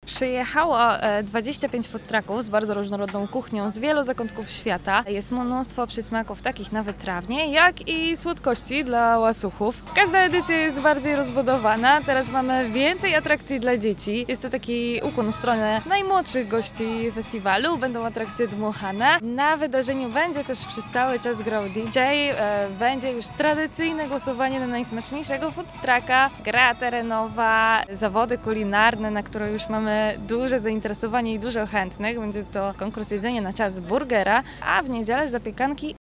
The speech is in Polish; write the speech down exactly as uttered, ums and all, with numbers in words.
Przyjechało e, dwadzieścia pięć food trucków z bardzo różnorodną kuchnią z wielu zakątków świata. Jest mnóstwo przysmaków takich na wytrawnie, jak i słodkości dla łasuchów. Każda edycja jest bardziej rozbudowana. Teraz mamy więcej atrakcji dla dzieci. Jest to taki ukłon w stronę najmłodszych gości festiwalu. Będą atrakcje dmuchane. Na wydarzeniu będzie też przez cały czas grał D J. E, będzie już tradycyjne głosowanie na najsmaczniejszego food trucka, gra terenowa, zawody kulinarne, na które już mamy duże zainteresowanie i dużo chętnych. Będzie to konkurs jedzenia na czas burgera, a w niedzielę zapiekanki